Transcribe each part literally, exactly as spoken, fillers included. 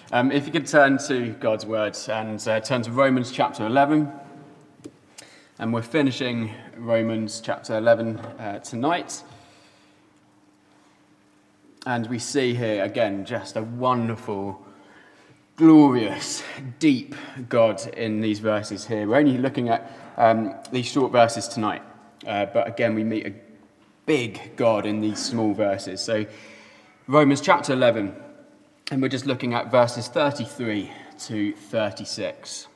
Um, if you could turn to God's Word and uh, turn to Romans chapter eleven. And we're finishing Romans chapter eleven uh, tonight. And we see here, again, just a wonderful, glorious, deep God in these verses here. We're only looking at um, these short verses tonight. Uh, but again, we meet a big God in these small verses. So Romans chapter eleven. And we're just looking at verses thirty-three to thirty-six.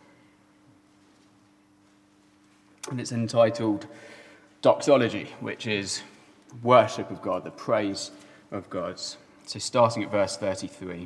And it's entitled Doxology, which is worship of God, the praise of God. So starting at verse thirty-three.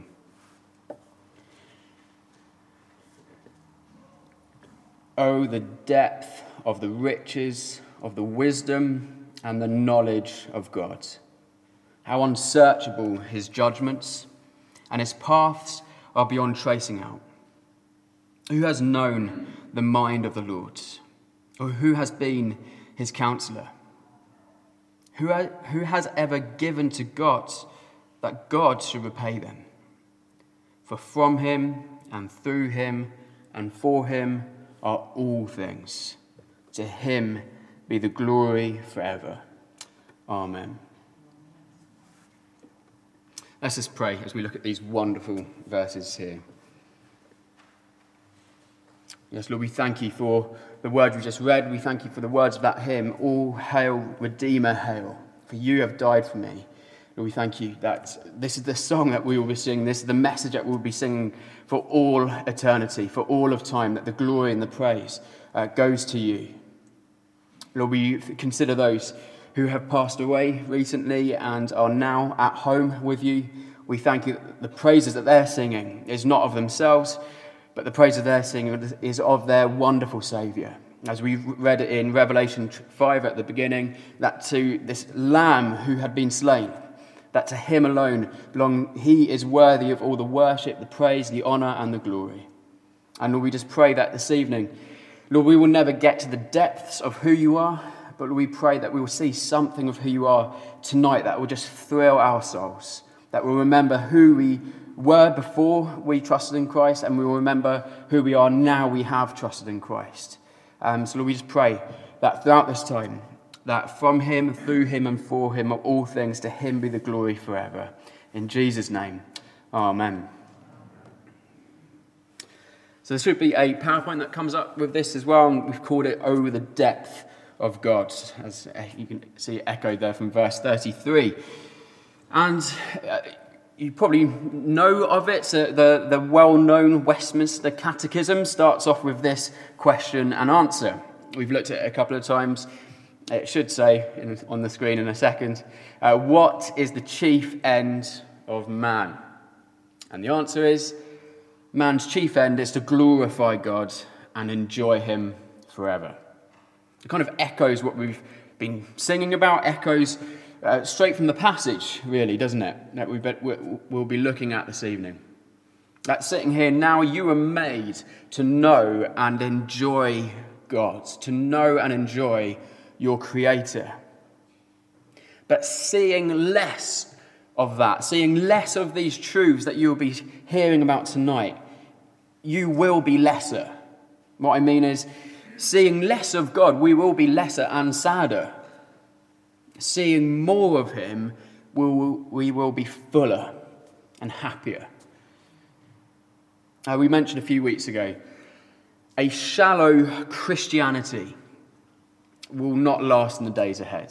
Oh, the depth of the riches of the wisdom and the knowledge of God. How unsearchable his judgments, and his paths are beyond tracing out. Who has known the mind of the Lord? Or who has been his counselor? Who, ha- who has ever given to God that God should repay them? For from him and through him and for him are all things. To him be the glory forever. Amen. Let's just pray as we look at these wonderful verses here. Yes, Lord, we thank you for the word we just read. We thank you for the words of that hymn, All Hail, Redeemer, Hail, for you have died for me. Lord, we thank you that this is the song that we will be singing. This is the message that we'll be singing for all eternity, for all of time, that the glory and the praise uh, goes to you. Lord, we consider those who have passed away recently and are now at home with you. We thank you that the praises that they're singing is not of themselves, but the praises they're singing is of their wonderful Saviour. As we read it in Revelation five at the beginning, that to this Lamb who had been slain, that to him alone belong, he is worthy of all the worship, the praise, the honour and the glory. And Lord, we just pray that this evening, Lord, we will never get to the depths of who you are, but we pray that we will see something of who you are tonight that will just thrill our souls, that we'll remember who we were before we trusted in Christ, and we will remember who we are now we have trusted in Christ. Um, so Lord, we just pray that throughout this time, that from him, through him, and for him are all things, to him be the glory forever. In Jesus' name, amen. So there should be a PowerPoint that comes up with this as well, and we've called it Over the Depth of God, as you can see echoed there from verse thirty-three. And uh, you probably know of it. So the, the well-known Westminster Catechism starts off with this question and answer. We've looked at it a couple of times. It should say in, on the screen in a second, uh, what is the chief end of man? And the answer is, man's chief end is to glorify God and enjoy him forever. It kind of echoes what we've been singing about, echoes uh, straight from the passage, really, doesn't it? That we bet we'll be looking at this evening. That's sitting here now. You are made to know and enjoy God, to know and enjoy your Creator. But seeing less of that, seeing less of these truths that you'll be hearing about tonight, you will be lesser. What I mean is, seeing less of God, we will be lesser and sadder. Seeing more of him, we'll, we will be fuller and happier. Uh, we mentioned a few weeks ago, a shallow Christianity will not last in the days ahead.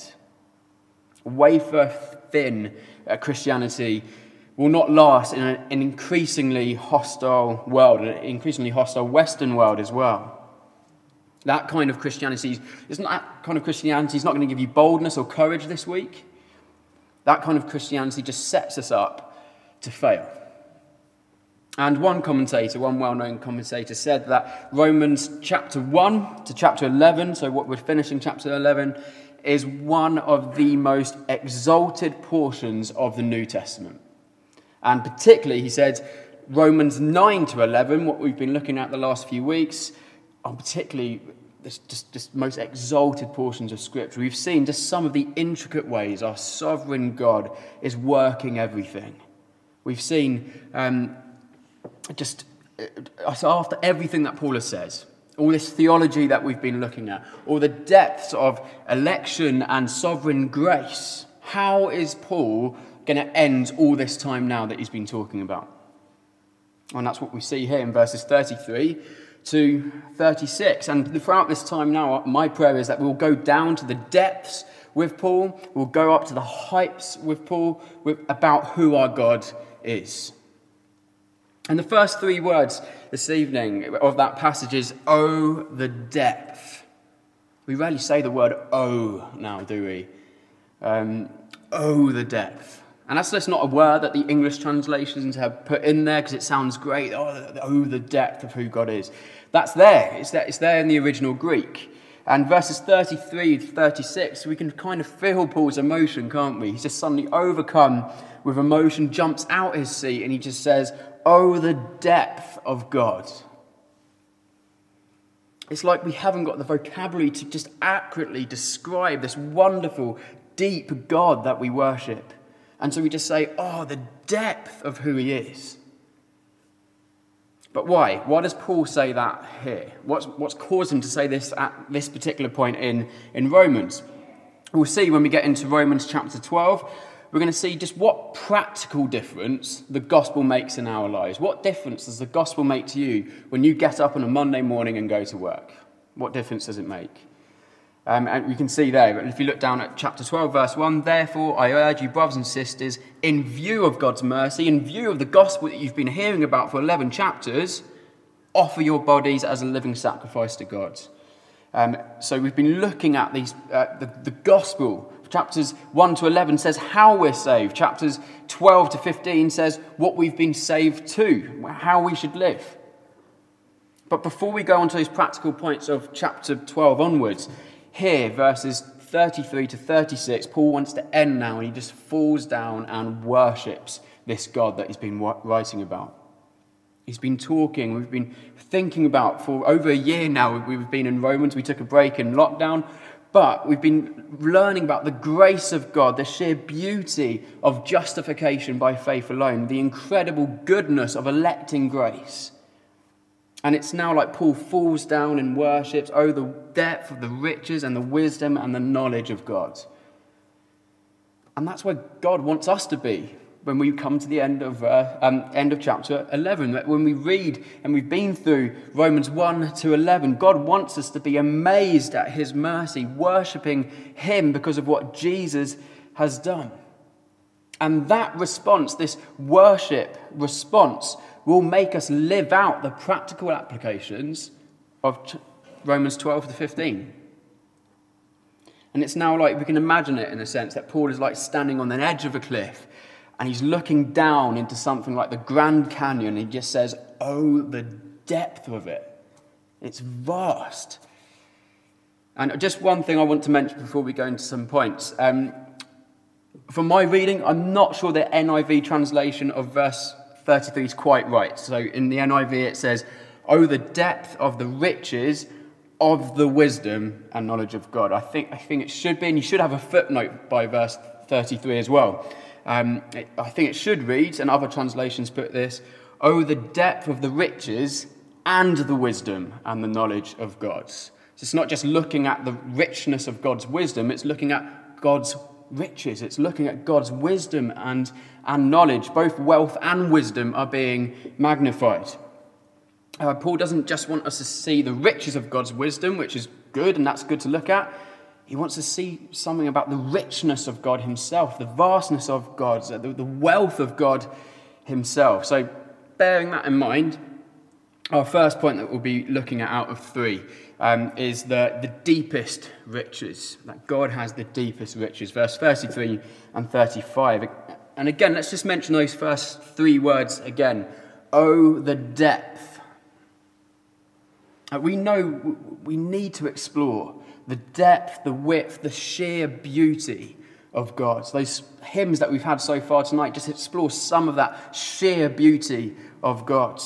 Wafer-thin uh, Christianity will not last in an, an increasingly hostile world, an increasingly hostile Western world as well. That kind of Christianity is not that kind of Christianity is not going to give you boldness or courage this week. That kind of Christianity just sets us up to fail. And one commentator, one well-known commentator, said that Romans chapter one to chapter eleven, so what we're finishing chapter eleven, is one of the most exalted portions of the New Testament. And particularly, he said, Romans nine to eleven, what we've been looking at the last few weeks, are particularly just, just most exalted portions of Scripture. We've seen just some of the intricate ways our sovereign God is working everything. We've seen um, just so after everything that Paul has said, all this theology that we've been looking at, all the depths of election and sovereign grace, how is Paul going to end all this time now that he's been talking about? And that's what we see here in verses thirty-three to thirty-six. And throughout this time now, my prayer is that we'll go down to the depths with Paul, we'll go up to the heights with Paul with, about who our God is. And the first three words this evening of that passage is, oh, the depth. We rarely say the word oh now, do we? Um, oh, the depth. And that's just not a word that the English translations have put in there because it sounds great. Oh, oh, the depth of who God is. That's there. It's there, it's there in the original Greek. And verses thirty-three to thirty-six, we can kind of feel Paul's emotion, can't we? He's just suddenly overcome with emotion, jumps out his seat, and he just says, oh, the depth of God. It's like we haven't got the vocabulary to just accurately describe this wonderful, deep God that we worship. And so we just say, oh, the depth of who he is. But why? Why does Paul say that here? What's, what's caused him to say this at this particular point in, in Romans? We'll see when we get into Romans chapter twelve. We're going to see just what practical difference the gospel makes in our lives. What difference does the gospel make to you when you get up on a Monday morning and go to work? What difference does it make? Um, and you can see there, if you look down at chapter twelve, verse one, therefore I urge you, brothers and sisters, in view of God's mercy, in view of the gospel that you've been hearing about for eleven chapters, offer your bodies as a living sacrifice to God. Um, so we've been looking at these uh, the, the gospel. Chapters one to eleven says how we're saved. Chapters twelve to fifteen says what we've been saved to, how we should live. But before we go on to those practical points of chapter twelve onwards, here, verses thirty-three to thirty-six, Paul wants to end now, and he just falls down and worships this God that he's been writing about. He's been talking, we've been thinking about for over a year now. We've been in Romans, we took a break in lockdown, but we've been learning about the grace of God, the sheer beauty of justification by faith alone, the incredible goodness of electing grace. And it's now like Paul falls down and worships, oh, the depth of the riches and the wisdom and the knowledge of God. And that's where God wants us to be when we come to the end of uh, um, end of chapter eleven. When we read, and we've been through Romans one to eleven, God wants us to be amazed at his mercy, worshipping him because of what Jesus has done. And that response, this worship response, will make us live out the practical applications of Romans twelve to fifteen. And it's now like we can imagine it in a sense that Paul is like standing on the edge of a cliff and he's looking down into something like the Grand Canyon. And he just says, oh, the depth of it. It's vast. And just one thing I want to mention before we go into some points. Um, from my reading, I'm not sure the N I V translation of verse thirty-three is quite right. So in the N I V it says, oh, the depth of the riches of the wisdom and knowledge of God. I think I think it should be, and you should have a footnote by verse thirty-three as well. Um, it, I think it should read, and other translations put this, oh, the depth of the riches and the wisdom and the knowledge of God. So it's not just looking at the richness of God's wisdom, it's looking at God's riches. It's looking at God's wisdom and, and knowledge. Both wealth and wisdom are being magnified. Uh, Paul doesn't just want us to see the riches of God's wisdom, which is good, and that's good to look at. He wants to see something about the richness of God himself, the vastness of God, the, the wealth of God himself. So bearing that in mind, our first point that we'll be looking at out of three um, is the, the deepest riches, that God has the deepest riches. Verse thirty-three and thirty-five. And again, let's just mention those first three words again. Oh, the depth. Uh, we know we need to explore the depth, the width, the sheer beauty of God. So those hymns that we've had so far tonight just explore some of that sheer beauty of God.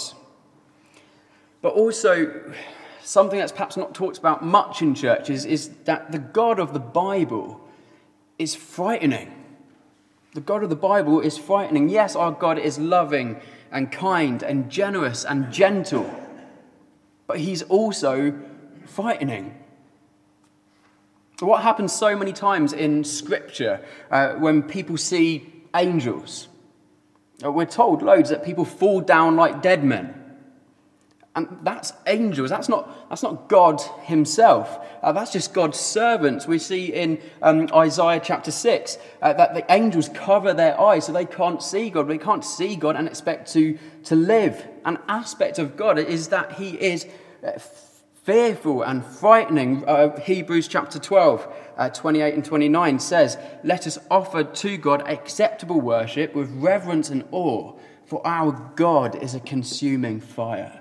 But also, something that's perhaps not talked about much in churches is that the God of the Bible is frightening. The God of the Bible is frightening. Yes, our God is loving and kind and generous and gentle. But he's also frightening. What happens so many times in Scripture uh, when people see angels? Uh, we're told loads that people fall down like dead men. And that's angels. That's not, that's not God himself. Uh, that's just God's servants. We see in um, Isaiah chapter six uh, that the angels cover their eyes so they can't see God. They can't see God and expect to, to live. An aspect of God is that he is uh, fearful and frightening. Uh, Hebrews chapter twelve, uh, twenty-eight and twenty-nine says, "Let us offer to God acceptable worship with reverence and awe, for our God is a consuming fire."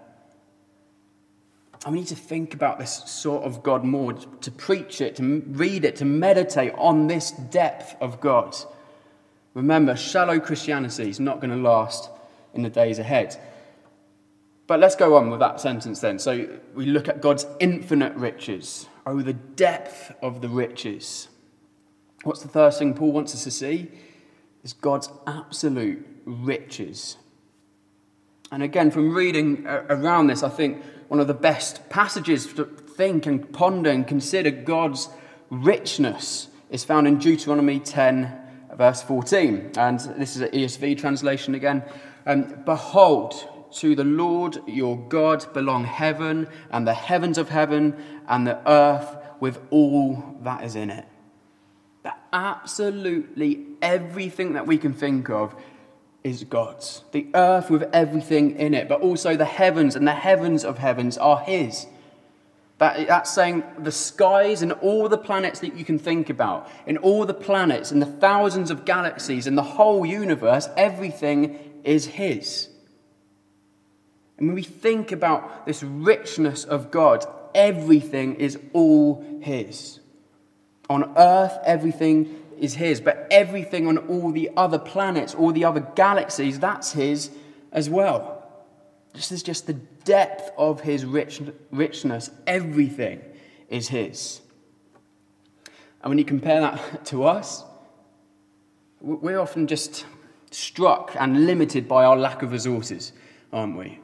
And we need to think about this sort of God more, to preach it, to read it, to meditate on this depth of God. Remember, shallow Christianity is not going to last in the days ahead. But let's go on with that sentence then. So we look at God's infinite riches. Oh, the depth of the riches. What's the first thing Paul wants us to see? Is God's absolute riches. And again, from reading around this, I think one of the best passages to think and ponder and consider God's richness is found in Deuteronomy ten, verse fourteen. And this is an E S V translation again. Um, "Behold, to the Lord your God belong heaven and the heavens of heaven and the earth with all that is in it." That absolutely everything that we can think of is God's. The earth with everything in it, but also the heavens and the heavens of heavens are his. That, that's saying the skies and all the planets that you can think about, and all the planets and the thousands of galaxies and the whole universe, everything is his. And when we think about this richness of God, everything is all his. On earth, everything is his, but everything on all the other planets, all the other galaxies, that's his as well. This is just the depth of his rich, richness. Everything is his. And when you compare that to us, we're often just struck and limited by our lack of resources, aren't we?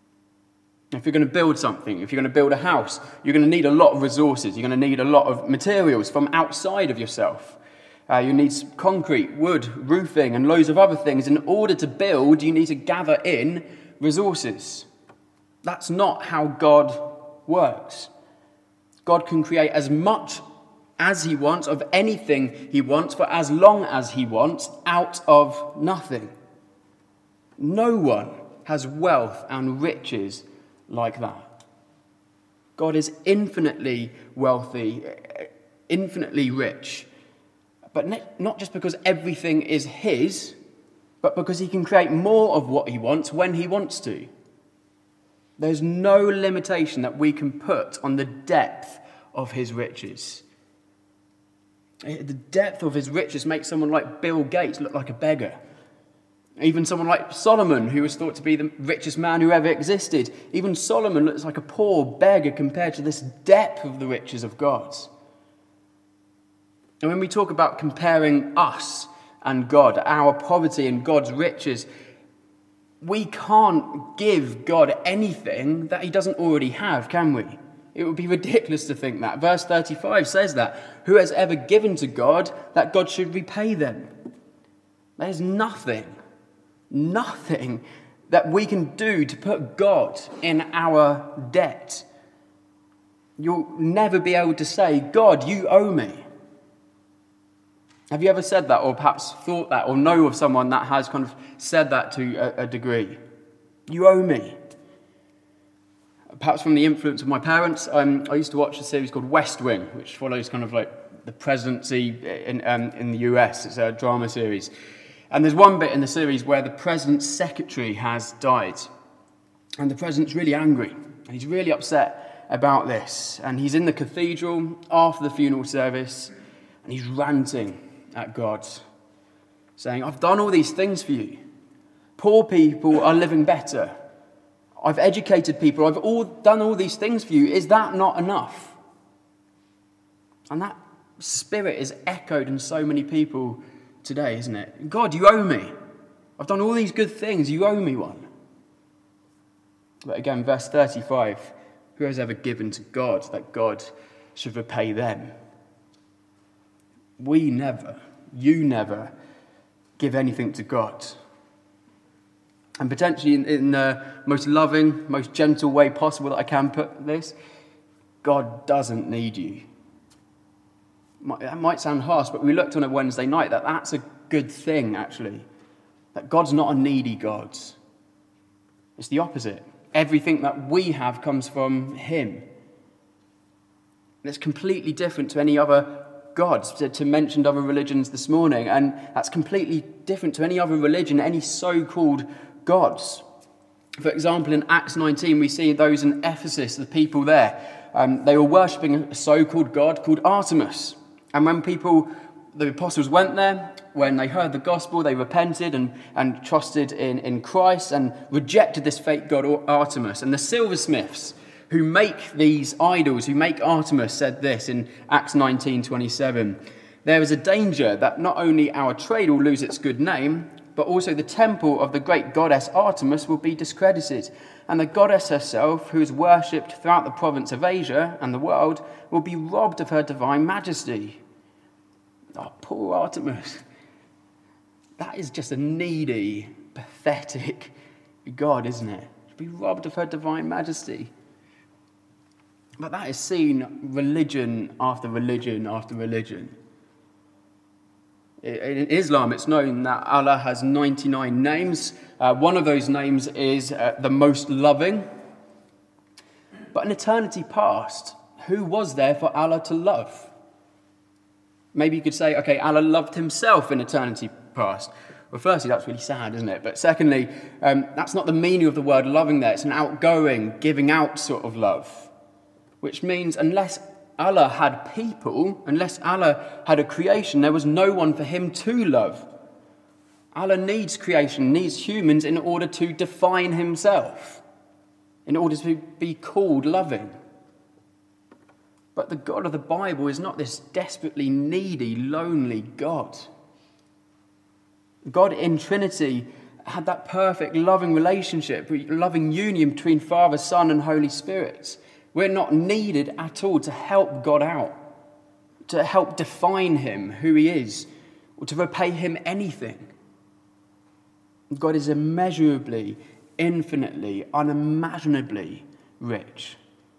If you're going to build something, if you're going to build a house, you're going to need a lot of resources. You're going to need a lot of materials from outside of yourself. Uh, you need concrete, wood, roofing, and loads of other things. In order to build, you need to gather in resources. That's not how God works. God can create as much as he wants of anything he wants for as long as he wants out of nothing. No one has wealth and riches like that. God is infinitely wealthy, infinitely rich. But not just because everything is his, but because he can create more of what he wants when he wants to. There's no limitation that we can put on the depth of his riches. The depth of his riches makes someone like Bill Gates look like a beggar. Even someone like Solomon, who was thought to be the richest man who ever existed, even Solomon looks like a poor beggar compared to this depth of the riches of God. And when we talk about comparing us and God, our poverty and God's riches, we can't give God anything that he doesn't already have, can we? It would be ridiculous to think that. Verse thirty-five says that. Who has ever given to God that God should repay them? There's nothing, nothing that we can do to put God in our debt. You'll never be able to say, God, you owe me. Have you ever said that, or perhaps thought that, or know of someone that has kind of said that to a, a degree? You owe me. Perhaps from the influence of my parents, um, I used to watch a series called West Wing, which follows kind of like the presidency in, um, in the U S. It's a drama series. And there's one bit in the series where the president's secretary has died. And the president's really angry. And he's really upset about this. And he's in the cathedral after the funeral service, and he's ranting at God, saying, I've done all these things for you. Poor people are living better. I've educated people. I've all done all these things for you. Is that not enough? And that spirit is echoed in so many people today, isn't it? God, you owe me. I've done all these good things. You owe me one. But again, verse thirty-five, who has ever given to God that God should repay them? We never, you never give anything to God. And potentially in, in the most loving, most gentle way possible that I can put this, God doesn't need you. That might sound harsh, but we looked on a Wednesday night that that's a good thing, actually. That God's not a needy God. It's the opposite. Everything that we have comes from him. And it's completely different to any other gods, to, to mentioned other religions this morning, and that's completely different to any other religion, any so-called gods. For example, in Acts nineteen, we see those in Ephesus, the people there, um, they were worshipping a so-called god called Artemis. And when people, the apostles went there, when they heard the gospel, they repented and, and trusted in, in Christ and rejected this fake god Artemis. And the silversmiths who make these idols, who make Artemis, said this in Acts nineteen twenty-seven. There is a danger that not only our trade will lose its good name, but also the temple of the great goddess Artemis will be discredited. And the goddess herself, who is worshipped throughout the province of Asia and the world, will be robbed of her divine majesty. Oh, poor Artemis. That is just a needy, pathetic God, isn't it? To be robbed of her divine majesty. But that is seen religion after religion after religion. In Islam, it's known that Allah has ninety-nine names. Uh, one of those names is uh, the most loving. But in eternity past, who was there for Allah to love? Maybe you could say, okay, Allah loved himself in eternity past. Well, firstly, that's really sad, isn't it? But secondly, um, that's not the meaning of the word loving there. It's an outgoing, giving out sort of love. Which means unless Allah had people, unless Allah had a creation, there was no one for him to love. Allah needs creation, needs humans in order to define himself, in order to be called loving. But the God of the Bible is not this desperately needy, lonely God. God in Trinity had that perfect loving relationship, loving union between Father, Son, and Holy Spirit. We're not needed at all to help God out, to help define him, who he is, or to repay him anything. God is immeasurably, infinitely, unimaginably rich.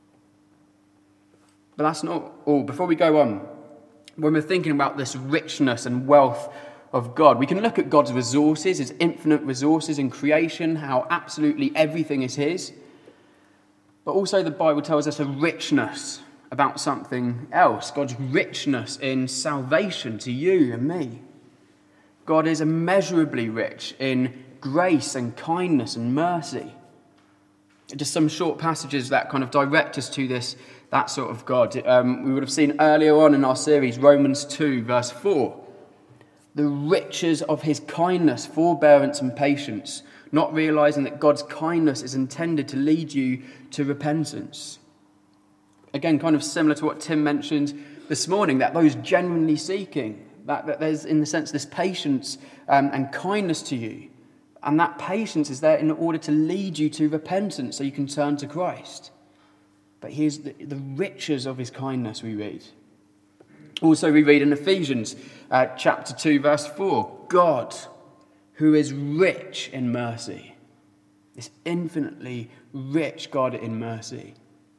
But that's not all. Before we go on, when we're thinking about this richness and wealth of God, we can look at God's resources, his infinite resources in creation, how absolutely everything is his. But also the Bible tells us a richness about something else. God's richness in salvation to you and me. God is immeasurably rich in grace and kindness and mercy. Just some short passages that kind of direct us to this, that sort of God. Um, we would have seen earlier on in our series, Romans two, verse four. The riches of his kindness, forbearance and patience, not realizing that God's kindness is intended to lead you to repentance. Again, kind of similar to what Tim mentioned this morning, that those genuinely seeking, that, that there's, in the sense, this patience um, and kindness to you. And that patience is there in order to lead you to repentance so you can turn to Christ. But here's the, the riches of his kindness we read. Also, we read in Ephesians uh, chapter two, verse four, God, who is rich in mercy. This infinitely rich God in mercy.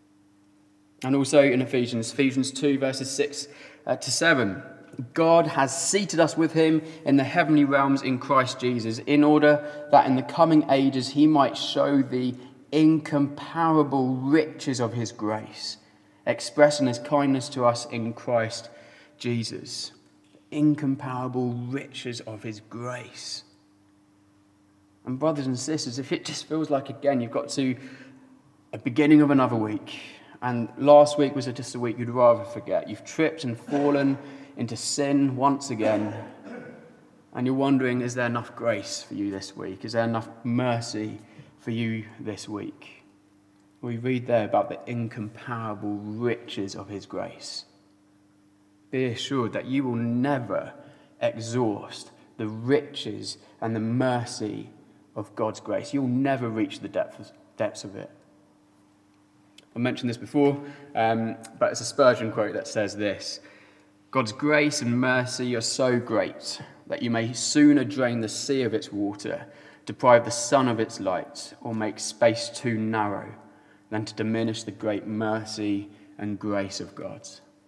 And also in Ephesians, Ephesians two, verses six to seven. God has seated us with him in the heavenly realms in Christ Jesus, in order that in the coming ages he might show the incomparable riches of his grace, expressing his kindness to us in Christ Jesus. Incomparable riches of his grace. And brothers and sisters, if it just feels like, again, you've got to a beginning of another week, and last week was just a week you'd rather forget. You've tripped and fallen into sin once again, and you're wondering, is there enough grace for you this week? Is there enough mercy for you this week? We read there about the incomparable riches of his grace. Be assured that you will never exhaust the riches and the mercy of God's grace. You'll never reach the depths, depths of it. I mentioned this before, um, but it's a Spurgeon quote that says this: God's grace and mercy are so great that you may sooner drain the sea of its water, deprive the sun of its light, or make space too narrow than to diminish the great mercy and grace of God.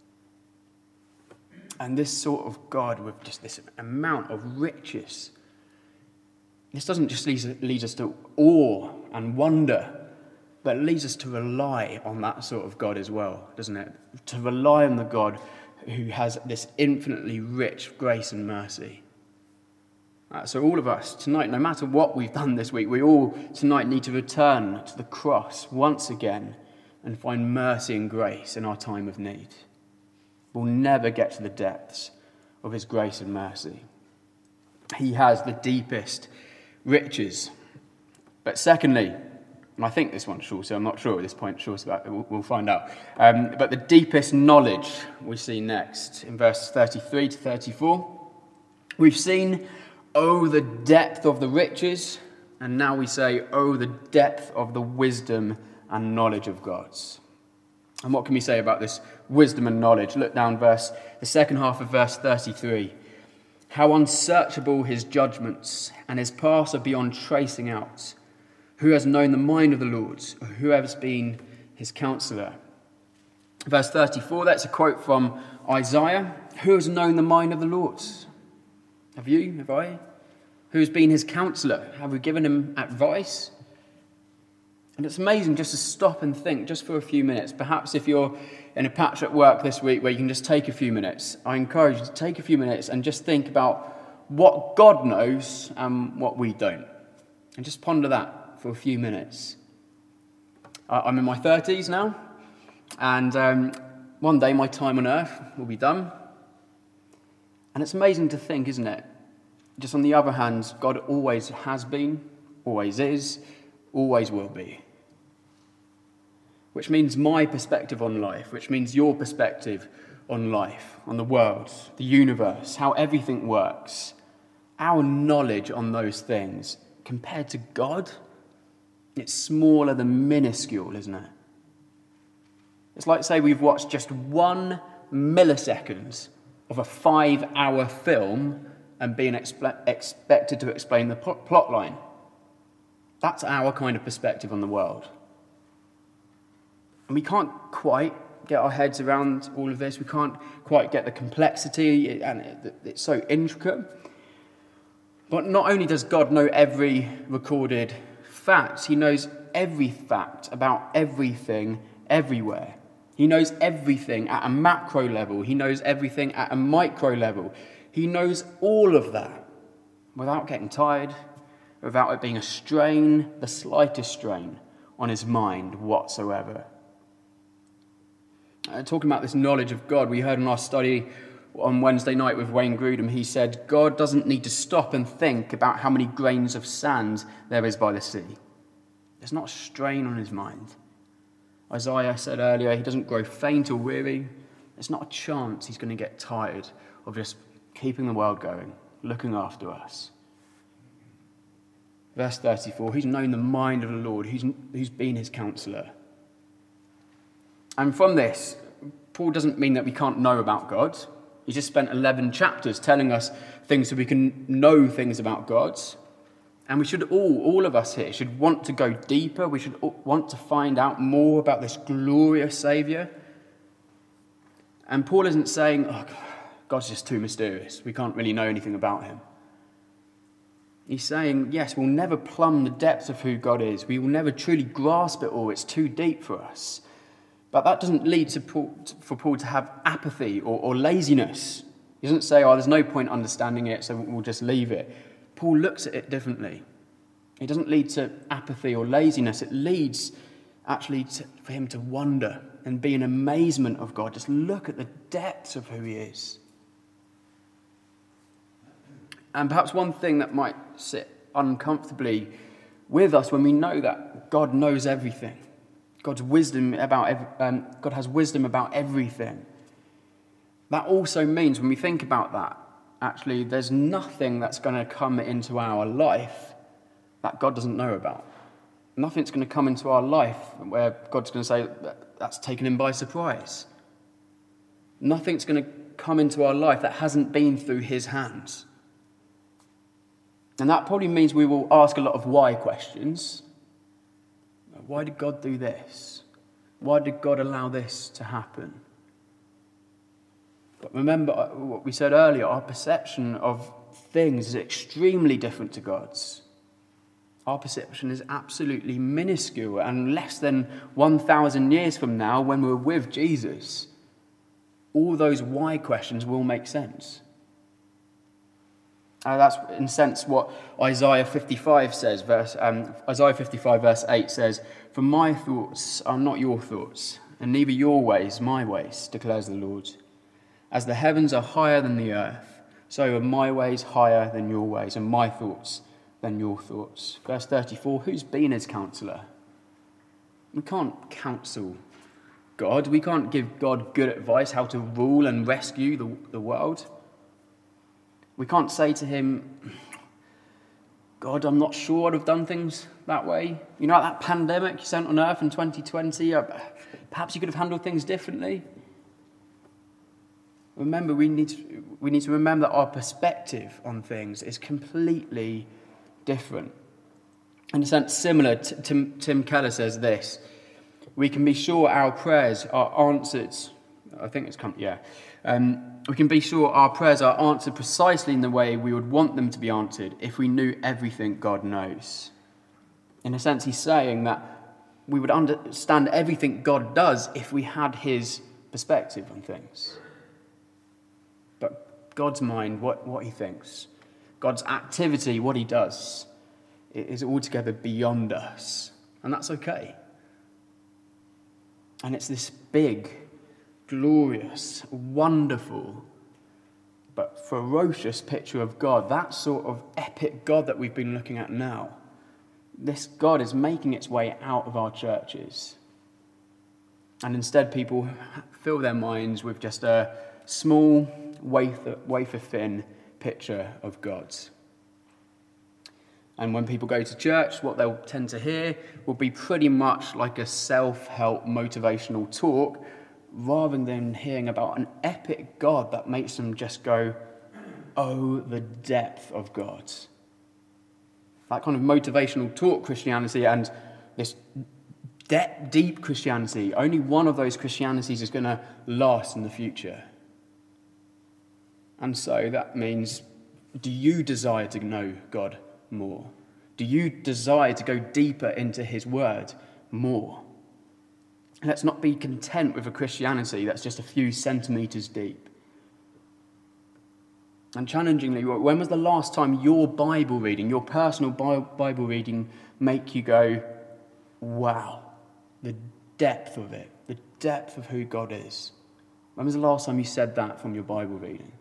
And this sort of God with just this amount of riches, this doesn't just lead, lead us to awe and wonder, but it leads us to rely on that sort of God as well, doesn't it? To rely on the God who has this infinitely rich grace and mercy. Uh, so all of us tonight, no matter what we've done this week, we all tonight need to return to the cross once again and find mercy and grace in our time of need. We'll never get to the depths of his grace and mercy. He has the deepest riches. But secondly, and I think this one's short, so I'm not sure at this point, sure about it, we'll, we'll find out. Um, but the deepest knowledge we see next in verses thirty-three to thirty-four. We've seen, oh, the depth of the riches, and now we say, oh, the depth of the wisdom and knowledge of God. And what can we say about this wisdom and knowledge? Look down verse, the second half of verse thirty-three. How unsearchable his judgments, and his paths are beyond tracing out. Who has known the mind of the Lord? Or who has been his counselor? Verse thirty-four, that's a quote from Isaiah. Who has known the mind of the Lord? Have you? Have I? Who has been his counselor? Have we given him advice? And it's amazing just to stop and think just for a few minutes. Perhaps if you're in a patch at work this week where you can just take a few minutes, I encourage you to take a few minutes and just think about what God knows and what we don't. And just ponder that for a few minutes. I'm in my thirties now, and um, one day my time on earth will be done. And it's amazing to think, isn't it? Just on the other hand, God always has been, always is, always will be. Which means my perspective on life, which means your perspective on life, on the world, the universe, how everything works, our knowledge on those things, compared to God, it's smaller than minuscule, isn't it? It's like, say, we've watched just one millisecond of a five-hour film and being expe- expected to explain the plot, plot line. That's our kind of perspective on the world. And we can't quite get our heads around all of this. We can't quite get the complexity, and it, it's so intricate. But not only does God know every recorded fact, he knows every fact about everything everywhere. He knows everything at a macro level. He knows everything at a micro level. He knows all of that without getting tired, without it being a strain, the slightest strain on his mind whatsoever. Uh, talking about this knowledge of God, we heard in our study on Wednesday night with Wayne Grudem, he said, God doesn't need to stop and think about how many grains of sand there is by the sea. There's not a strain on his mind. Isaiah said earlier, he doesn't grow faint or weary. There's not a chance he's going to get tired of just keeping the world going, looking after us. Verse thirty-four, he's known the mind of the Lord, who's, who's been his counselor. And from this, Paul doesn't mean that we can't know about God. He just spent eleven chapters telling us things so we can know things about God. And we should all, all of us here, should want to go deeper. We should want to find out more about this glorious Saviour. And Paul isn't saying, oh, God's just too mysterious. We can't really know anything about him. He's saying, yes, we'll never plumb the depths of who God is. We will never truly grasp it all. It's too deep for us. But that doesn't lead to Paul, for Paul to have apathy or, or laziness. He doesn't say, oh, there's no point understanding it, so we'll just leave it. Paul looks at it differently. It doesn't lead to apathy or laziness. It leads actually to, for him to wonder and be in amazement of God. Just look at the depths of who he is. And perhaps one thing that might sit uncomfortably with us when we know that God knows everything. God's wisdom about every, um, God has wisdom about everything. That also means when we think about that, actually, there's nothing that's going to come into our life that God doesn't know about. Nothing's going to come into our life where God's going to say, that's taken him by surprise. Nothing's going to come into our life that hasn't been through his hands. And that probably means we will ask a lot of why questions. Why did God do this? Why did God allow this to happen? But remember what we said earlier, our perception of things is extremely different to God's. Our perception is absolutely minuscule, and less than one thousand years from now, when we're with Jesus, all those why questions will make sense. Uh, that's, in a sense, what Isaiah fifty-five says. Verse, um, Isaiah fifty-five, verse eight says, "For my thoughts are not your thoughts, and neither your ways my ways, declares the Lord. As the heavens are higher than the earth, so are my ways higher than your ways, and my thoughts than your thoughts." Verse thirty-four, who's been his counselor? We can't counsel God. We can't give God good advice how to rule and rescue the, the world. We can't say to him, God, I'm not sure I'd have done things that way. You know, that pandemic you sent on earth in twenty twenty, perhaps you could have handled things differently. Remember, we need to, we need to remember that our perspective on things is completely different. In a sense, similar, to, Tim, Tim Keller says this: we can be sure our prayers are answered. I think it's come, yeah. Um, we can be sure our prayers are answered precisely in the way we would want them to be answered if we knew everything God knows. In a sense, he's saying that we would understand everything God does if we had his perspective on things. But God's mind, what, what he thinks, God's activity, what he does, it is altogether beyond us. And that's okay. And it's this big, glorious, wonderful, but ferocious picture of God, that sort of epic God that we've been looking at now. This God is making its way out of our churches. And instead, people fill their minds with just a small, wafer, wafer thin picture of God. And when people go to church, what they'll tend to hear will be pretty much like a self-help motivational talk, rather than hearing about an epic God that makes them just go, oh, the depth of God. That kind of motivational talk Christianity and this de- deep Christianity, only one of those Christianities is going to last in the future. And so that means, do you desire to know God more? Do you desire to go deeper into his word more? Let's not be content with a Christianity that's just a few centimetres deep. And challengingly, when was the last time your Bible reading, your personal Bible reading, make you go, wow, the depth of it, the depth of who God is? When was the last time you said that from your Bible reading?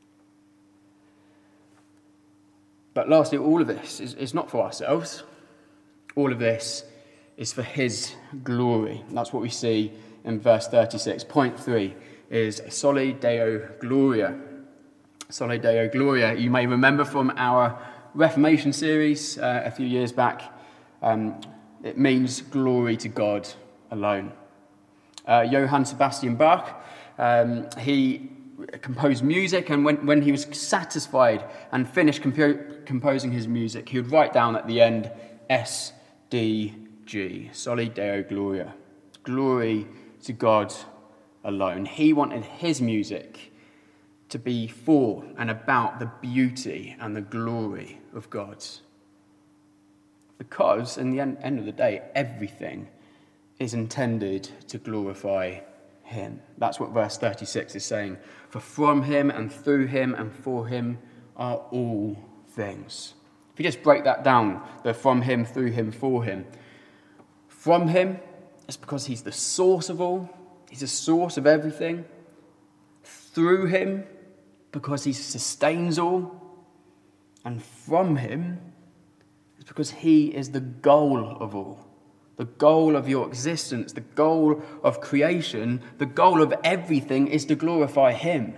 But lastly, all of this is, is not for ourselves. All of this is for his glory. And that's what we see in verse thirty-six. Point three is Soli Deo Gloria. Soli Deo Gloria. You may remember from our Reformation series uh, a few years back, um, it means glory to God alone. Uh, Johann Sebastian Bach, um, he composed music, and when, when he was satisfied and finished compo- composing his music, he would write down at the end, S D G, Soli Deo Gloria, glory to God alone. He wanted his music to be for and about the beauty and the glory of God. Because, in the end, end of the day, everything is intended to glorify him. That's what verse thirty-six is saying. For from him and through him and for him are all things. If you just break that down, the from him, through him, for him. From him, it's because he's the source of all. He's the source of everything. Through him, because he sustains all. And from him, it's because he is the goal of all. The goal of your existence, the goal of creation, the goal of everything is to glorify him.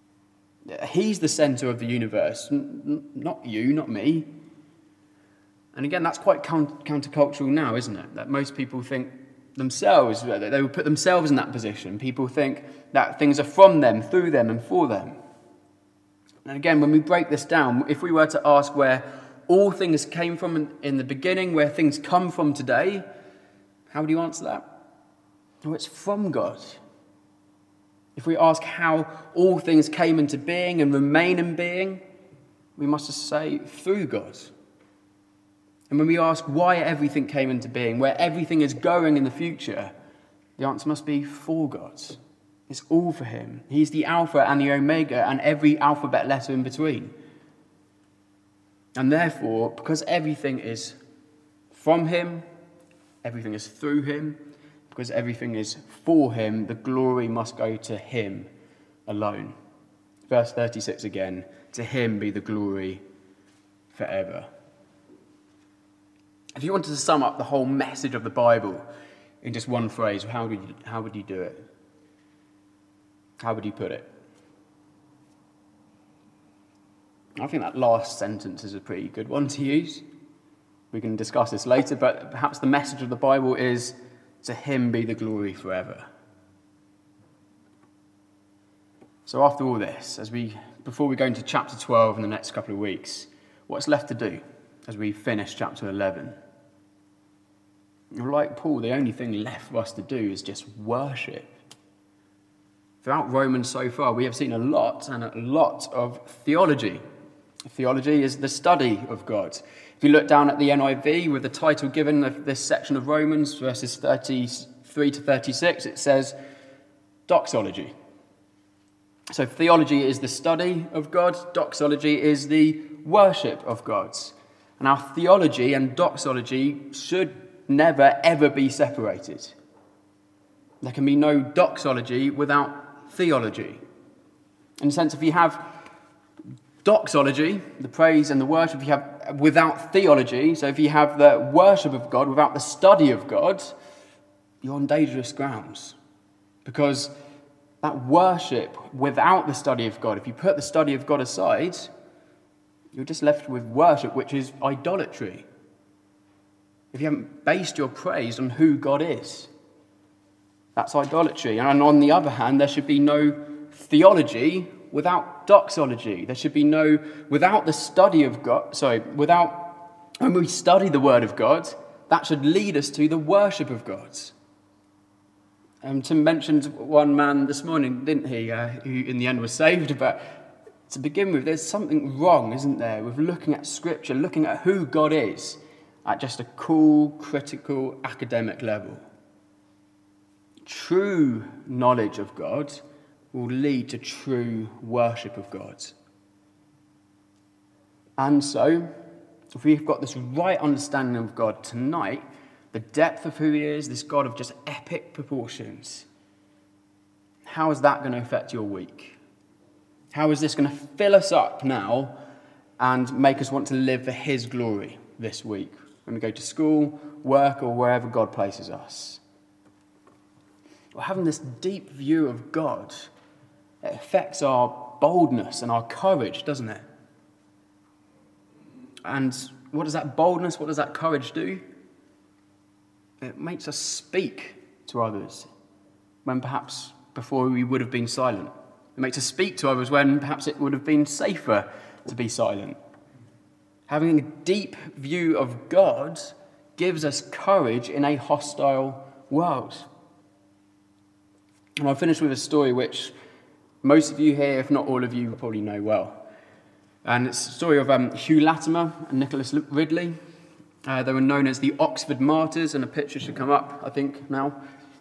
He's the center of the universe, N- not you, not me. And again, that's quite countercultural now, isn't it? That most people think themselves, that they would put themselves in that position. People think that things are from them, through them, and for them. And again, when we break this down, if we were to ask where all things came from in, in the beginning, where things come from today, how would you answer that? Oh, it's from God. If we ask how all things came into being and remain in being, we must just say through God. And when we ask why everything came into being, where everything is going in the future, the answer must be for God. It's all for him. He's the Alpha and the Omega and every alphabet letter in between. And therefore, because everything is from him, everything is through him, because everything is for him, the glory must go to him alone. Verse thirty-six again, to him be the glory forever. If you wanted to sum up the whole message of the Bible in just one phrase, how would you, how would you do it? How would you put it? I think that last sentence is a pretty good one to use. We can discuss this later, but perhaps the message of the Bible is, to him be the glory forever. So after all this, as we before we go into chapter twelve in the next couple of weeks, what's left to do as we finish chapter eleven? Like Paul, the only thing left for us to do is just worship. Throughout Romans so far, we have seen a lot and a lot of theology. Theology is the study of God. If you look down at the N I V with the title given of this section of Romans, verses thirty-three to thirty-six, it says doxology. So theology is the study of God, doxology is the worship of God. And our theology and doxology should never ever be separated. There can be no doxology without theology. In a sense, if you have doxology, the praise and the worship, if you have without theology, so if you have the worship of God without the study of God, you're on dangerous grounds. Because that worship without the study of God, if you put the study of God aside, you're just left with worship, which is idolatry. If you haven't based your praise on who God is, that's idolatry. And on the other hand, there should be no theology without doxology. There should be no, without the study of God, sorry, without, when we study the word of God, that should lead us to the worship of God. Um, Tim mentioned one man this morning, didn't he, uh, who in the end was saved, but to begin with, there's something wrong, isn't there, with looking at Scripture, looking at who God is at just a cool, critical, academic level. True knowledge of God will lead to true worship of God. And so, if we've got this right understanding of God tonight, the depth of who he is, this God of just epic proportions, how is that going to affect your week? How is this going to fill us up now and make us want to live for his glory this week when we go to school, work, or wherever God places us? Well, having this deep view of God, it affects our boldness and our courage, doesn't it? And what does that boldness, what does that courage do? It makes us speak to others when perhaps before we would have been silent. It makes us speak to others when perhaps it would have been safer to be silent. Having a deep view of God gives us courage in a hostile world. And I'll finish with a story which most of you here, if not all of you, probably know well. And it's the story of um, Hugh Latimer and Nicholas Ridley. Uh, they were known as the Oxford Martyrs, and a picture should come up, I think, now.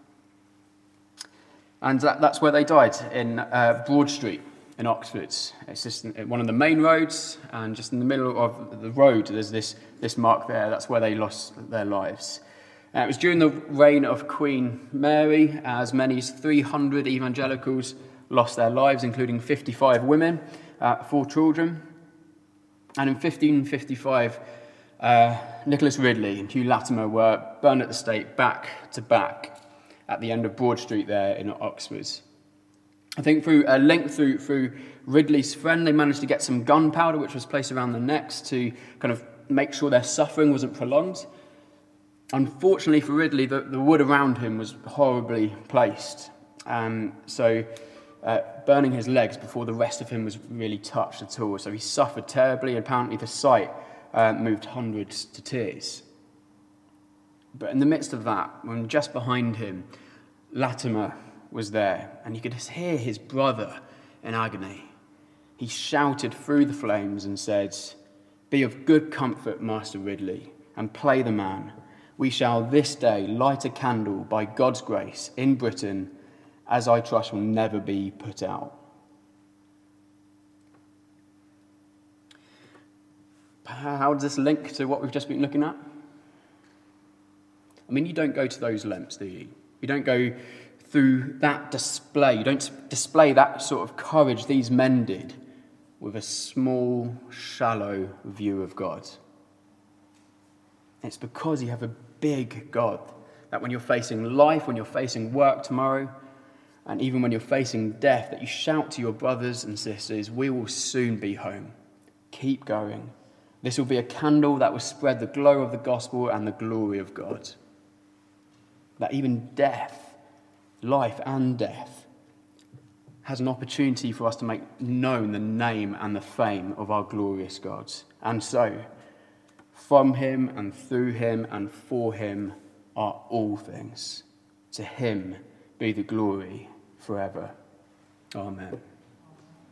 And that, that's where they died, in uh, Broad Street in Oxford. It's just one of the main roads, and just in the middle of the road, there's this, this mark there. That's where they lost their lives. Uh, it was during the reign of Queen Mary, as many as three hundred evangelicals lost their lives, including fifty-five women, uh, four children. And in fifteen fifty-five, uh, Nicholas Ridley and Hugh Latimer were burned at the stake back to back at the end of Broad Street there in Oxford. I think through a link through, through Ridley's friend, they managed to get some gunpowder, which was placed around the necks to kind of make sure their suffering wasn't prolonged. Unfortunately for Ridley, the, the wood around him was horribly placed. Um, so uh, burning his legs before the rest of him was really touched at all. So he suffered terribly. Apparently the sight uh, moved hundreds to tears. But in the midst of that, when just behind him, Latimer was there, and you could just hear his brother in agony. He shouted through the flames and said, "Be of good comfort, Master Ridley, and play the man. We shall this day light a candle by God's grace in Britain, as I trust will never be put out." How does this link to what we've just been looking at? I mean, you don't go to those lengths, do you? You don't go through that display. You don't display that sort of courage these men did with a small, shallow view of God. It's because you have a big God that when you're facing life, when you're facing work tomorrow, and even when you're facing death, that you shout to your brothers and sisters, "We will soon be home. Keep going. This will be a candle that will spread the glow of the gospel and the glory of God." That even death, life and death, has an opportunity for us to make known the name and the fame of our glorious God. And so, from him and through him and for him are all things. To him be the glory forever. Amen.